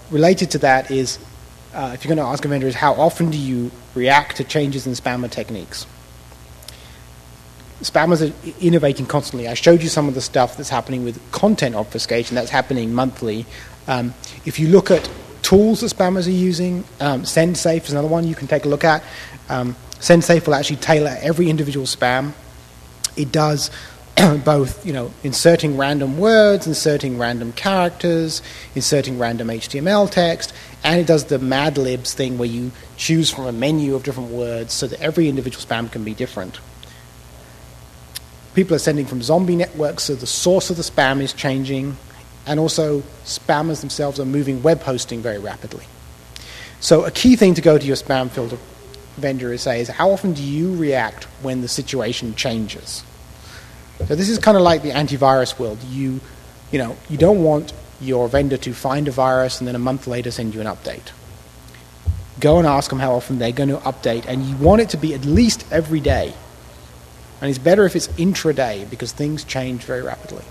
related to that is, uh, if you're going to ask a vendor, is how often do you react to changes in spammer techniques? Spammers are innovating constantly. I showed you some of the stuff that's happening with content obfuscation. That's happening monthly. Um, if you look at tools that spammers are using, um, SendSafe is another one you can take a look at. Um, SendSafe will actually tailor every individual spam. It does both, you know, inserting random words, inserting random characters, inserting random H T M L text, and it does the Mad Libs thing where you choose from a menu of different words so that every individual spam can be different. People are sending from zombie networks, so the source of the spam is changing, and also spammers themselves are moving web hosting very rapidly. So a key thing to go to your spam filter vendor is say is how often do you react when the situation changes? So this is kind of like the antivirus world. You, you know, you don't want your vendor to find a virus and then a month later send you an update. Go and ask them how often they're going to update, and you want it to be at least every day. And it's better if it's intraday because things change very rapidly.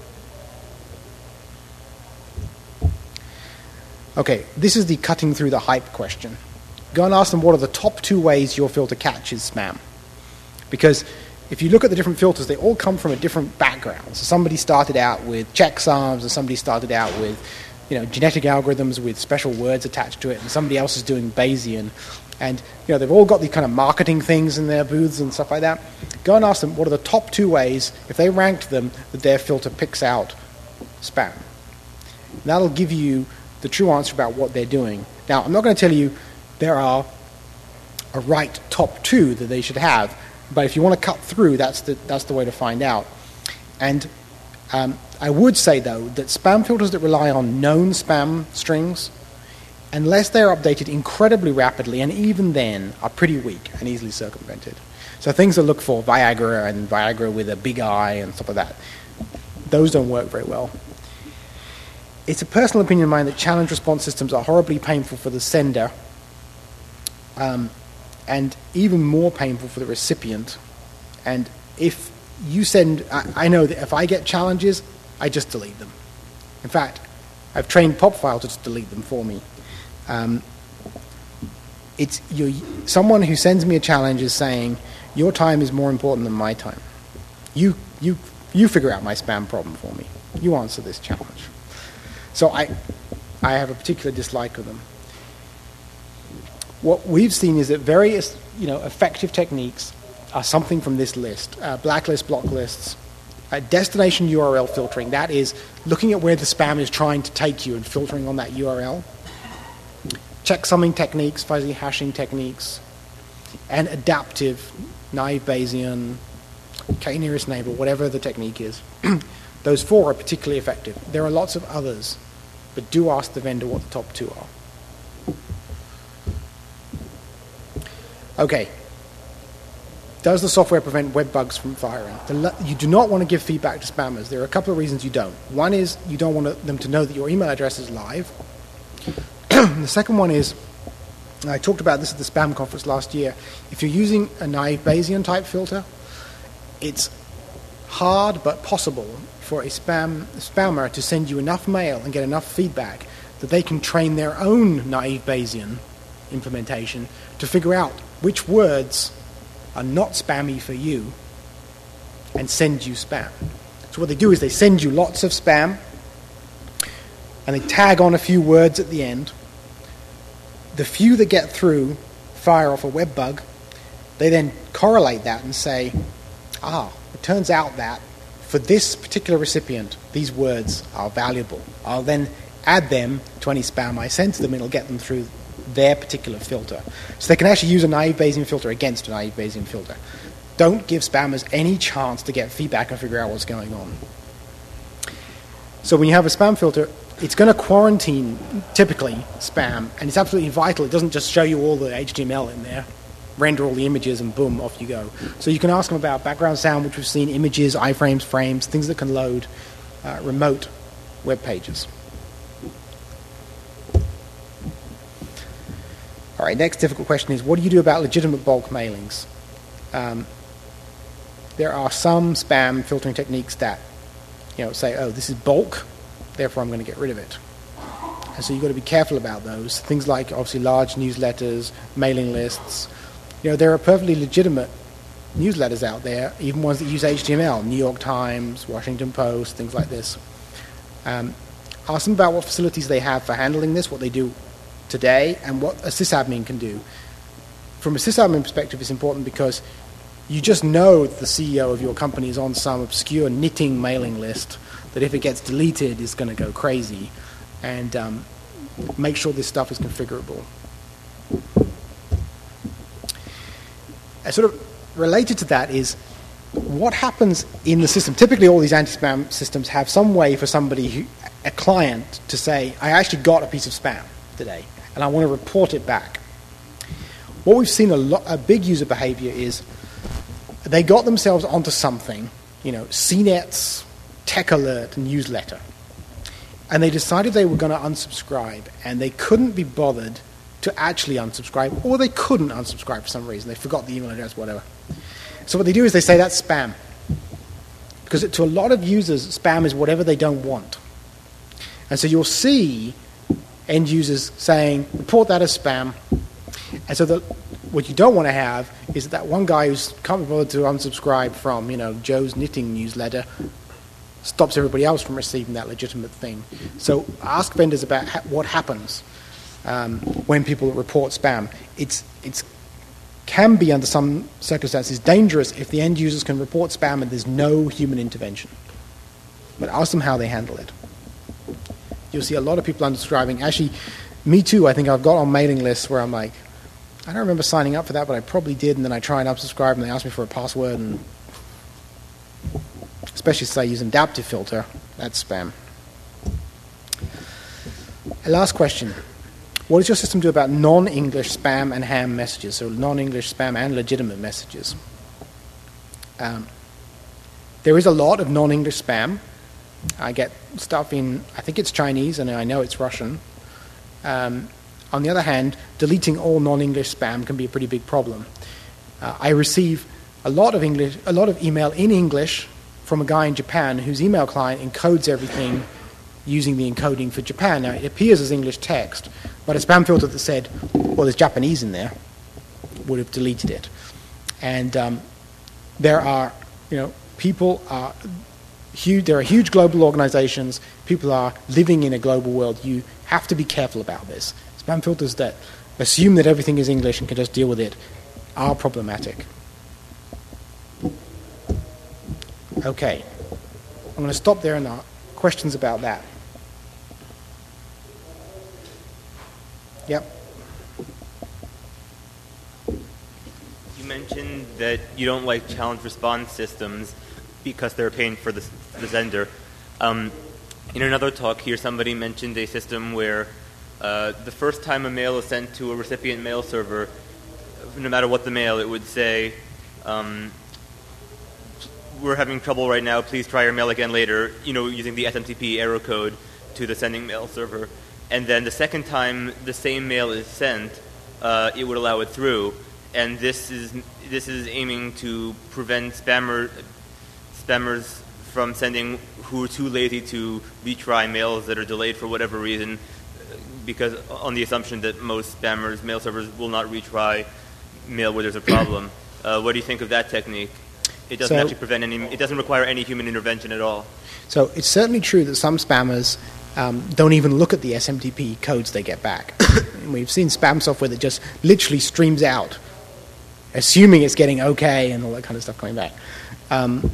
Okay, this is the cutting through the hype question. Go and ask them what are the top two ways your filter catches spam. Because if you look at the different filters, they all come from a different background. So somebody started out with checksums, and somebody started out with, you know, genetic algorithms with special words attached to it, and somebody else is doing Bayesian. And, you know, they've all got these kind of marketing things in their booths and stuff like that. Go and ask them what are the top two ways, if they ranked them, that their filter picks out spam. And that'll give you the true answer about what they're doing. Now, I'm not going to tell you there are a right top two that they should have, but if you want to cut through, that's the, that's the way to find out. And um, I would say, though, that spam filters that rely on known spam strings, unless they're updated incredibly rapidly, and even then are pretty weak and easily circumvented. So things that look for Viagra and Viagra with a big I and stuff like that, those don't work very well. It's a personal opinion of mine that challenge response systems are horribly painful for the sender, um, and even more painful for the recipient. And if you send, I, I know that if I get challenges, I just delete them. In fact, I've trained PopFile to just delete them for me. Um, it's you're, someone who sends me a challenge is saying, your time is more important than my time. You, you, you figure out my spam problem for me. You answer this challenge. So I, I have a particular dislike of them. What we've seen is that various, you know, effective techniques are something from this list. Uh, blacklist, block lists, uh, destination U R L filtering. That is looking at where the spam is trying to take you and filtering on that U R L. Checksumming techniques, fuzzy hashing techniques, and adaptive, naive Bayesian, k-nearest neighbor, whatever the technique is. Those four are particularly effective. There are lots of others, but do ask the vendor what the top two are. Okay. Does the software prevent web bugs from firing? The, you do not want to give feedback to spammers. There are a couple of reasons you don't. One is you don't want them to know that your email address is live. The second one is, and I talked about this at the spam conference last year, if you're using a naive Bayesian type filter, it's hard but possible for a spam spammer to send you enough mail and get enough feedback that they can train their own naive Bayesian implementation to figure out which words are not spammy for you and send you spam. So what they do is they send you lots of spam and they tag on a few words at the end. The few that get through fire off a web bug. They then correlate that and say, ah, it turns out that for this particular recipient, these words are valuable. I'll then add them to any spam I send to them, and it'll get them through their particular filter. So they can actually use a naive Bayesian filter against a naive Bayesian filter. Don't give spammers any chance to get feedback and figure out what's going on. So when you have a spam filter, it's going to quarantine, typically, spam, and it's absolutely vital. It doesn't just show you all the H T M L in there, render all the images, and boom, off you go. So you can ask them about background sound, which we've seen, images, iframes, frames, things that can load uh, remote web pages. All right, next difficult question is, what do you do about legitimate bulk mailings? Um, there are some spam filtering techniques that, you know, say, oh, this is bulk, therefore I'm going to get rid of it. And so you've got to be careful about those. Things like, obviously, large newsletters, mailing lists. You know, there are perfectly legitimate newsletters out there, even ones that use H T M L, New York Times, Washington Post, things like this. Um, ask them about what facilities they have for handling this, what they do today, and what a sysadmin can do. From a sysadmin perspective, it's important because you just know the C E O of your company is on some obscure knitting mailing list that if it gets deleted is going to go crazy. And um, make sure this stuff is configurable. And sort of related to that is what happens in the system. Typically, all these anti-spam systems have some way for somebody, who, a client, to say, I actually got a piece of spam today, and I want to report it back. What we've seen a, lot, a big user behavior is they got themselves onto something, you know, C net's Tech Alert newsletter. And they decided they were going to unsubscribe, and they couldn't be bothered to actually unsubscribe, or they couldn't unsubscribe for some reason. They forgot the email address, whatever. So what they do is they say that's spam. Because to a lot of users, spam is whatever they don't want. And so you'll see end users saying, report that as spam. And so the, what you don't want to have is that one guy who can't be bothered to unsubscribe from, you know, Joe's knitting newsletter stops everybody else from receiving that legitimate thing. So ask vendors about ha- what happens um, when people report spam. It's it's can be, under some circumstances, dangerous if the end users can report spam and there's no human intervention. But ask them how they handle it. You'll see a lot of people unsubscribing. Actually, me too, I think I've got on mailing lists where I'm like, I don't remember signing up for that, but I probably did, and then I try and unsubscribe and they ask me for a password, and especially since I use an adaptive filter, that's spam. A last question. What does your system do about non-English spam and ham messages, so non-English spam and legitimate messages? Um, there is a lot of non-English spam. I get stuff in, I think it's Chinese, and I know it's Russian. Um, on the other hand, deleting all non-English spam can be a pretty big problem. Uh, I receive a lot of English, a lot of email in English from a guy in Japan whose email client encodes everything using the encoding for Japan. Now, it appears as English text, but a spam filter that said, well, there's Japanese in there, would have deleted it. And um, there are, you know, people are huge, there are huge global organizations, people are living in a global world. You have to be careful about this. Spam filters that assume that everything is English and can just deal with it are problematic. Okay, I'm going to stop there and ask questions about that. Yep. You mentioned that you don't like challenge response systems because they're a pain for the, the sender. Um, in another talk here, somebody mentioned a system where uh, the first time a mail is sent to a recipient mail server, no matter what the mail, it would say, um, we're having trouble right now, please try your mail again later, you know, using the S M T P error code to the sending mail server. And then the second time the same mail is sent, uh, it would allow it through. And this is this is aiming to prevent spammer, spammers from sending who are too lazy to retry mails that are delayed for whatever reason, because on the assumption that most spammers, mail servers, will not retry mail where there's a problem. Uh, what do you think of that technique? It doesn't so, actually prevent any. It doesn't require any human intervention at all. So it's certainly true that some spammers um, don't even look at the S M T P codes they get back. We've seen spam software that just literally streams out, assuming it's getting okay and all that kind of stuff coming back. Um,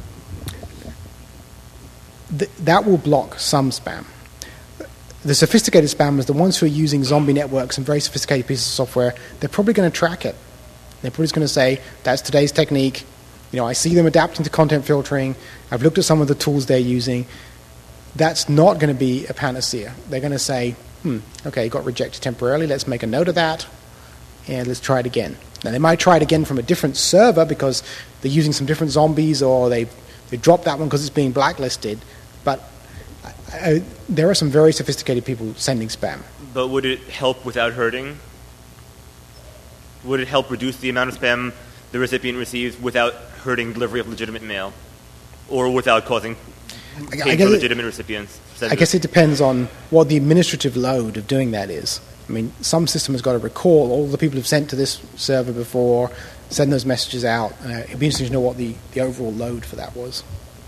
th- that will block some spam. The sophisticated spammers, the ones who are using zombie networks and very sophisticated pieces of software, they're probably going to track it. They're probably just going to say, that's today's technique. You know, I see them adapting to content filtering. I've looked at some of the tools they're using. That's not going to be a panacea. They're going to say, hmm, okay, it got rejected temporarily. Let's make a note of that, and let's try it again. Now, they might try it again from a different server because they're using some different zombies, or they they dropped that one because it's being blacklisted. But I, I, there are some very sophisticated people sending spam. But would it help without hurting? Would it help reduce the amount of spam the recipient receives without hurting delivery of legitimate mail, or without causing I, Paid I for guess it, legitimate recipients. I guess it depends on what the administrative load of doing that is. I mean, some system has got to recall all the people who've sent to this server before, send those messages out. Uh, it'd be interesting to know what the, the overall load for that was.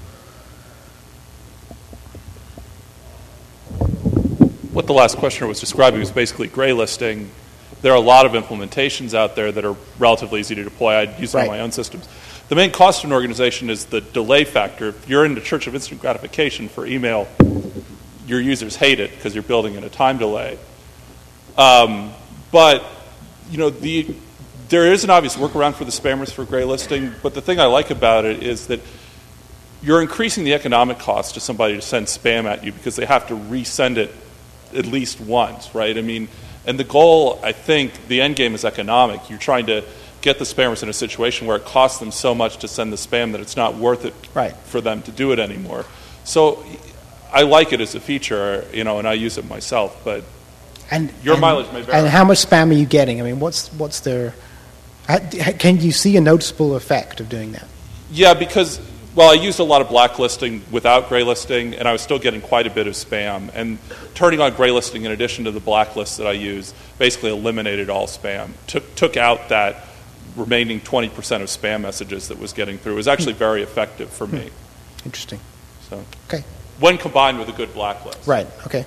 What the last questioner was describing was basically gray listing. There are a lot of implementations out there that are relatively easy to deploy. I'd use them Right. on my own systems. The main cost to an organization is the delay factor. If you're in the church of instant gratification for email, your users hate it because you're building in a time delay. Um, but, you know, the, there is an obvious workaround for the spammers for gray listing, but the thing I like about it is that you're increasing the economic cost to somebody to send spam at you because they have to resend it at least once, right? I mean, and the goal, I think, the end game is economic. You're trying to get the spammers in a situation where it costs them so much to send the spam that it's not worth it Right. for them to do it anymore. So I like it as a feature, you know, and I use it myself, but And Your and, mileage may vary. And how much spam are you getting? I mean, what's what's the? how- Can you see a noticeable effect of doing that? yeah, because, well, I used a lot of blacklisting without gray listing, and I was still getting quite a bit of spam. And turning on gray listing in addition to the blacklist that I use basically eliminated all spam, took, took out that remaining twenty percent of spam messages that was getting through. It was actually very effective for me. Interesting. So, Okay. when combined with a good blacklist. Right. Okay.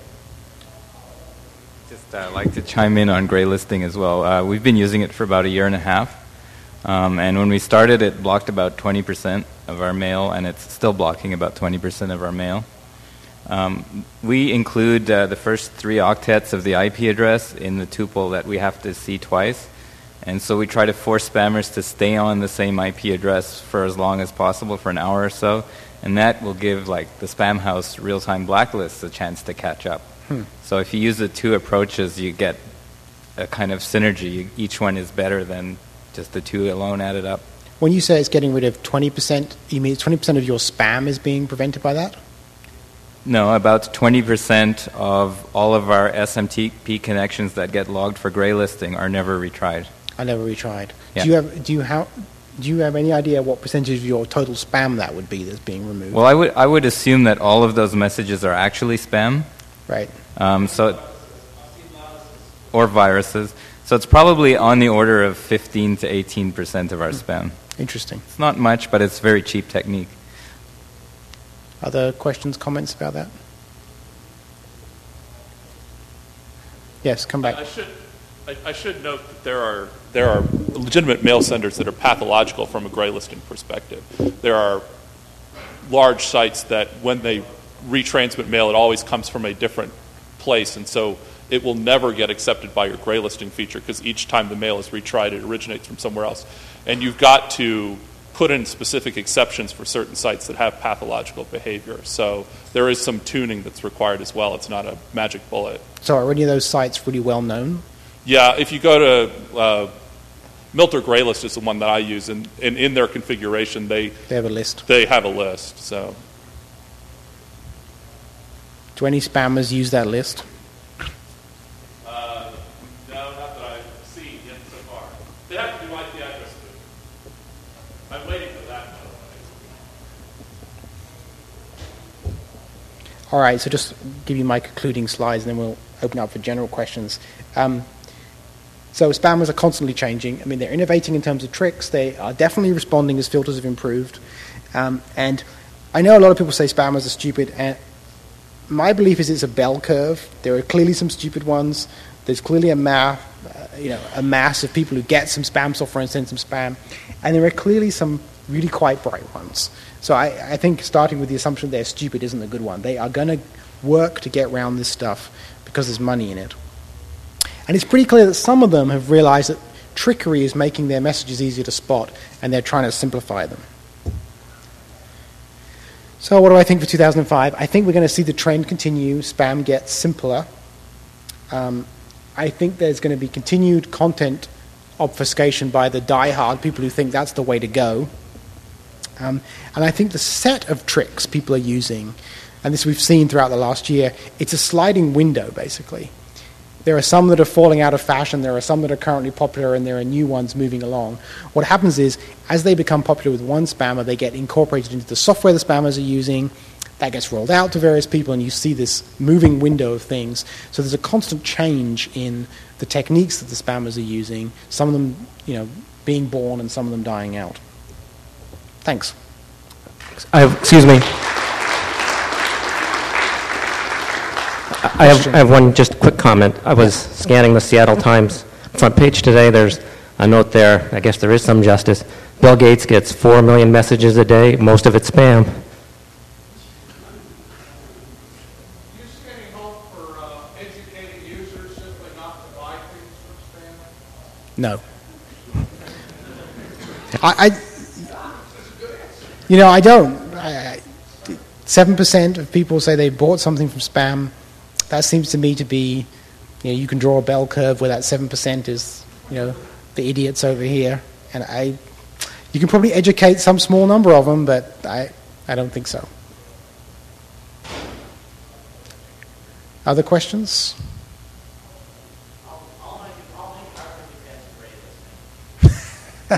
Just uh, like to chime in on gray listing as well. Uh, we've been using it for about a year and a half. Um, and when we started, it blocked about twenty percent of our mail, and it's still blocking about twenty percent of our mail. Um, we include uh, the first three octets of the I P address in the tuple that we have to see twice. And so we try to force spammers to stay on the same I P address for as long as possible, for an hour or so. And that will give like the spam house real-time blacklists a chance to catch up. Hmm. So if you use the two approaches, you get a kind of synergy. Each one is better than just the two alone added up. When you say it's getting rid of twenty percent, you mean twenty percent of your spam is being prevented by that? No, about twenty percent of all of our S M T P connections that get logged for gray listing are never retried. I never retried. Yeah. Do you have do you how do you have any idea what percentage of your total spam that would be that's being removed? Well, I would I would assume that all of those messages are actually spam. Right. Um, so, or viruses. So it's probably on the order of fifteen to eighteen percent of our spam. Interesting. It's not much, but it's a very cheap technique. Other questions, comments about that? Yes, come back. I should, I, I should note that there are there are legitimate mail senders that are pathological from a gray listing perspective. There are large sites that when they retransmit mail, it always comes from a different place, and so it will never get accepted by your gray listing feature because each time the mail is retried, it originates from somewhere else. And you've got to put in specific exceptions for certain sites that have pathological behavior. So there is some tuning that's required as well. It's not a magic bullet. So are any of those sites really well known? Yeah, if you go to uh, Milter Graylist is the one that I use, and, and in their configuration, they They have a list. they have a list. So Do any spammers use that list? uh, no, not that I've seen yet so far. They have to do I P address too. I'm waiting for that. By the way. All right, so just give you my concluding slides, and then we'll open up for general questions. Um, so spammers are constantly changing. I mean, they're innovating in terms of tricks. They are definitely responding as filters have improved. Um, and I know a lot of people say spammers are stupid, and my belief is it's a bell curve. There are clearly some stupid ones. There's clearly a mass, uh, you know, a mass of people who get some spam software and send some spam, and there are clearly some really quite bright ones. So I, I think starting with the assumption they're stupid isn't a good one. They are going to work to get around this stuff because there's money in it. And it's pretty clear that some of them have realized that trickery is making their messages easier to spot, and they're trying to simplify them. So what do I think for two thousand five? I think we're going to see the trend continue. Spam gets simpler. Um, I think there's going to be continued content obfuscation by the die-hard people who think that's the way to go. Um, and I think the set of tricks people are using, and this we've seen throughout the last year, it's a sliding window, basically. There are some that are falling out of fashion, there are some that are currently popular, and there are new ones moving along. What happens is, as they become popular with one spammer, they get incorporated into the software the spammers are using, that gets rolled out to various people, and you see this moving window of things. So there's a constant change in the techniques that the spammers are using, some of them, you know, being born and some of them dying out. Thanks. I have, excuse me. I have, I have one just quick comment. I was scanning the Seattle Times front page today. There's a note there. I guess there is some justice. Bill Gates gets four million messages a day, most of it spam. No. I, I you know, I don't. I, Seven percent of people say they bought something from spam. That seems to me to be, you know, you can draw a bell curve where that seven percent is, you know, the idiots over here, and I, you can probably educate some small number of them, but I, I don't think so. Other questions? so,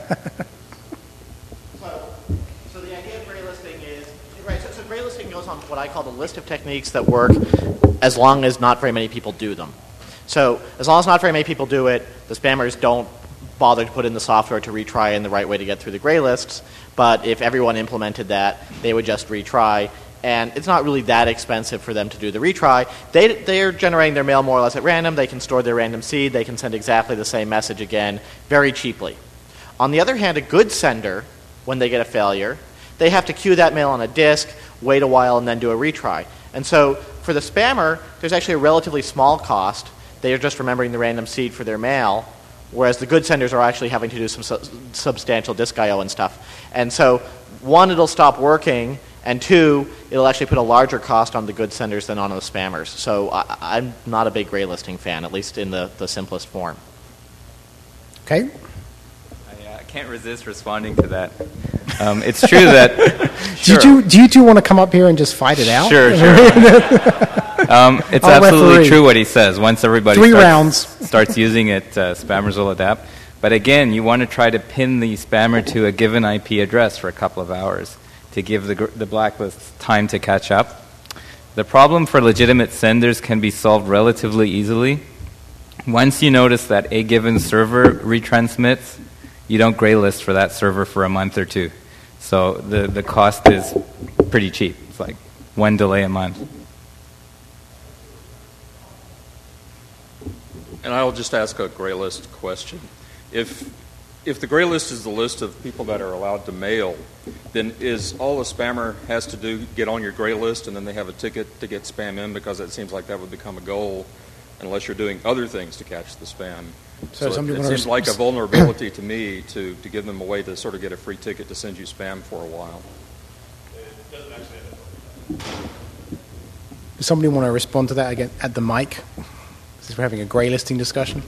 so the idea of gray listing is, right, so, so gray listing goes on what I call the list of techniques that work as long as not very many people do them. So as long as not very many people do it, the spammers don't bother to put in the software to retry in the right way to get through the gray lists, but if everyone implemented that, they would just retry, and it's not really that expensive for them to do the retry. They, they're generating their mail more or less at random. They can store their random seed. They can send exactly the same message again very cheaply. On the other hand, a good sender, when they get a failure, they have to queue that mail on a disk, wait a while, and then do a retry. And so for the spammer, there's actually a relatively small cost. They are just remembering the random seed for their mail, whereas the good senders are actually having to do some su- substantial disk I O and stuff. And so, one, it'll stop working, and two, it'll actually put a larger cost on the good senders than on the spammers. So I, I'm not a big gray listing fan, at least in the, the simplest form. Okay. I can't resist responding to that. Um, it's true that... sure. do, you two, do you two want to come up here and just fight it out? Sure, sure. um, it's I'll absolutely referee. True what he says. Once everybody Three starts, rounds. starts using it, uh, spammers will adapt. But again, you want to try to pin the spammer to a given I P address for a couple of hours to give the, gr- the blacklist time to catch up. The problem for legitimate senders can be solved relatively easily. Once you notice that a given server retransmits, you don't gray list for that server for a month or two. So the, the cost is pretty cheap. It's like one delay a month. And I'll just ask a gray list question. If if the gray list is the list of people that are allowed to mail, then is all a spammer has to do get on your gray list and then they have a ticket to get spam in, because it seems like that would become a goal unless you're doing other things to catch the spam. So, so it, it seems like a vulnerability to me to, to give them a way to sort of get a free ticket to send you spam for a while. It doesn't actually. Does somebody want to respond to that again at the mic? Since we're having a grey listing discussion.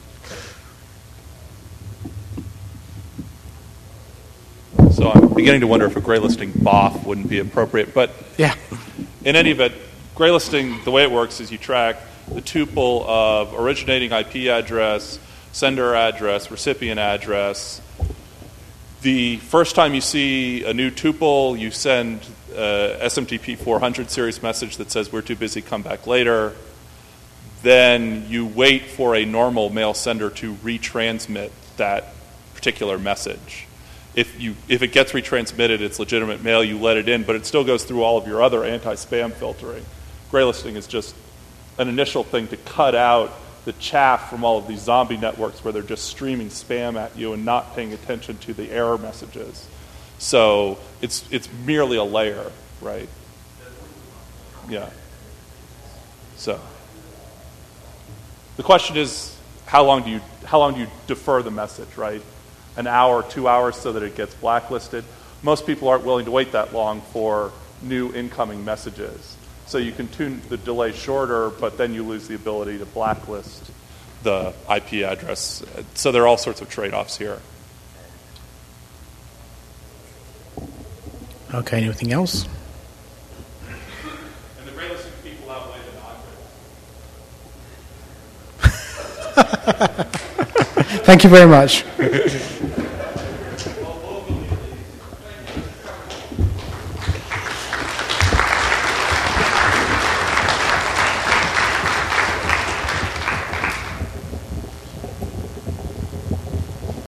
So I'm beginning to wonder if a gray listing B O F wouldn't be appropriate. But yeah. In any event, gray listing, the way it works is you track the tuple of originating I P address, sender address, recipient address. The first time you see a new tuple, you send a S M T P four hundred series message that says we're too busy, come back later. Then you wait for a normal mail sender to retransmit that particular message. If you if it gets retransmitted, it's legitimate mail, you let it in, but it still goes through all of your other anti-spam filtering. Gray listing is just an initial thing to cut out the chaff from all of these zombie networks where they're just streaming spam at you and not paying attention to the error messages. So it's it's merely a layer, right? Yeah. So the question is, how long do you how long do you defer the message, right? An hour, two hours, so that it gets blacklisted. Most people aren't willing to wait that long for new incoming messages. So you can tune the delay shorter, but then you lose the ability to blacklist the I P address. So there are all sorts of trade-offs here. Okay, anything else? And the gray listing people outweigh the non-gray. Thank you very much.